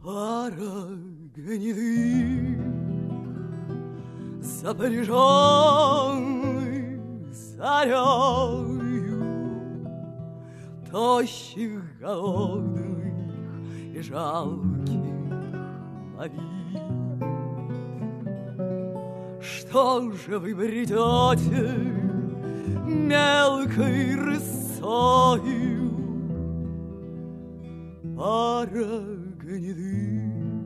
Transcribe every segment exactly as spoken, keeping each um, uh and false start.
пара гнедых, запряженных зарею, тощих, голодных и жалких на вид. Что же вы бредете мелкой рысою, пара гнедых,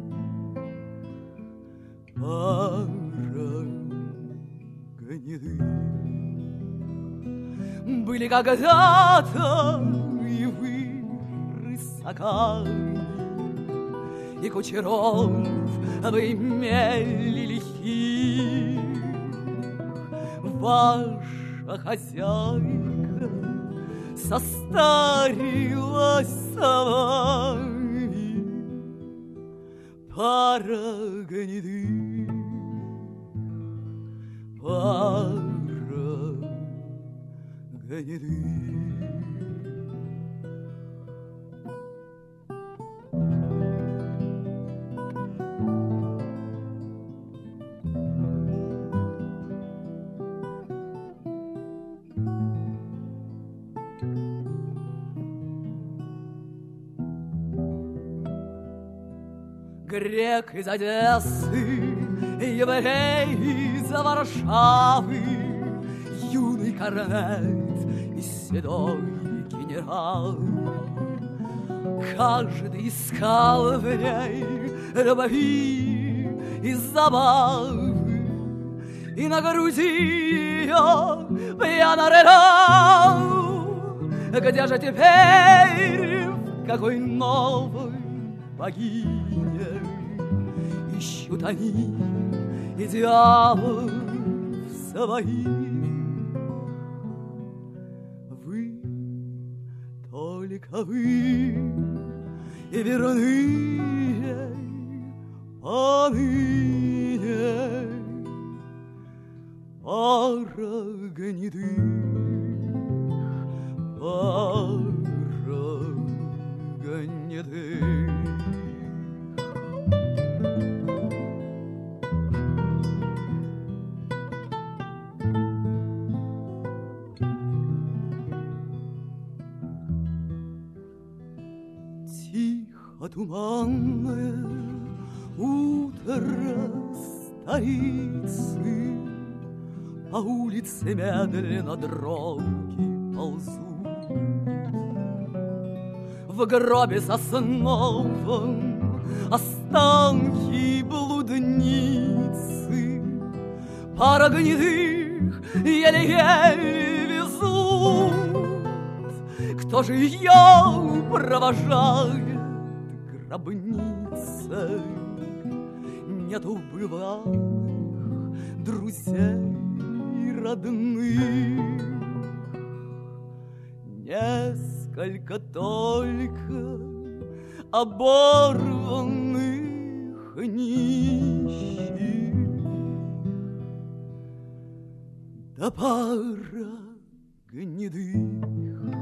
пара гнедых? Были когда-то и вы рысаками, и кучеров вы имели лихих. Ваша хозяйка состарилась с вами, пара гнедых, пара гнедых. Грек из Одессы, еврей из Варшавы, юный корнет и седой генерал. Каждый искал в ней любви и забавы, и на груди ее пьяно рыдал. Где же теперь, в какой новой богине ищут они идеалов своих? Вы, только вы, и верные поныне, пара гнедых, пара гнедых. Тихо туманное утро столицы, по улице медленно дроги ползут. В гробе сосновом останки блудницы, пара гнедых еле-еле везут. Кто же ее провожает гробницей? Нету бывалых друзей родных, несколько только оборванных нищих, да пара гнедых,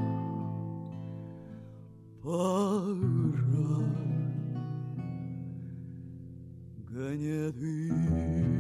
пара гнедых.